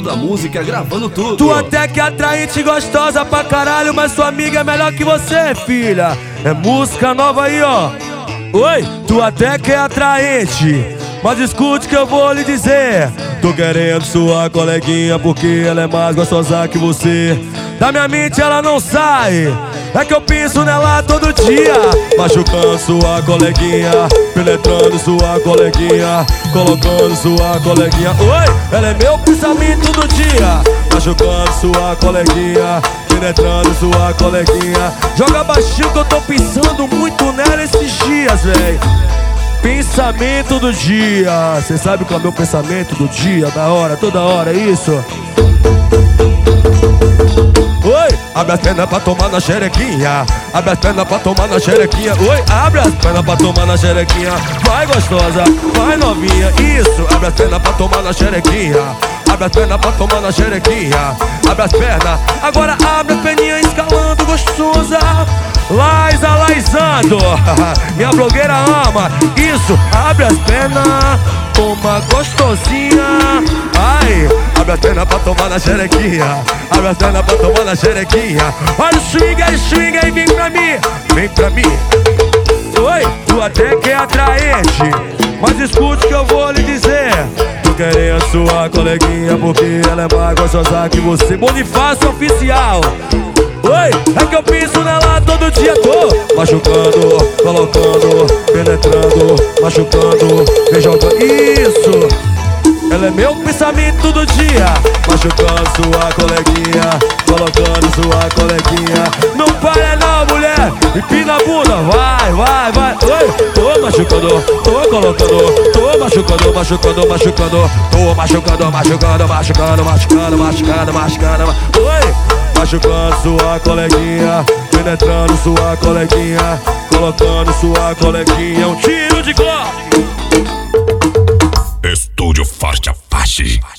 da música, gravando tudo. Tu até que é atraente e gostosa pra caralho, mas sua amiga é melhor que você, filha. É música nova aí, ó. Oi, tu até que é atraente, mas escute que eu vou lhe dizer. Tô querendo sua coleguinha porque ela é mais gostosa que você. Da minha mente ela não sai, é que eu penso nela todo dia. Machucando sua coleguinha, penetrando sua coleguinha, colocando sua coleguinha. Oi, ela é meu pensamento do dia. Machucando sua coleguinha, penetrando sua coleguinha. Joga baixinho que eu tô pensando muito nela esses dias, véi. Pensamento do dia. Cê sabe qual é o meu pensamento do dia, da hora, toda hora, é isso? Oi, abre as pernas pra tomar na xerequinha. Abre as pernas pra tomar na xerequinha. Oi, abre as pernas pra tomar na xerequinha. Vai gostosa, vai novinha. Isso, abre as pernas pra tomar na xerequinha. Abre as pernas pra tomar na xerequinha. Abre as pernas, agora abre as perninhas escalando gostosa. Laizando, minha blogueira ama. Isso, abre as pernas, toma gostosinha. Ai, abre as pernas pra tomar na xerequinha. Abre as pernas pra tomar na xerequinha. Olha o swing aí, vem pra mim. Vem pra mim. Oi, tu até que é atraente, mas escute que eu vou lhe dizer. Tô querendo sua coleguinha porque ela é mais gostosa que você. Bonifácio oficial. Oi, é que eu penso nela todo dia. Tô machucando, colocando, penetrando, machucando, me jogando. Isso, ela é meu pensamento do dia. Machucando sua coleguinha, colocando sua coleguinha. Não para não, mulher, empina a bunda, vai. Oi, tô machucando, tô colocando, tô machucando. Tô machucando. Oi, machucando sua coleguinha, penetrando sua coleguinha, colocando sua coleguinha. Um tiro de Glock. Estúdio Forte Apache.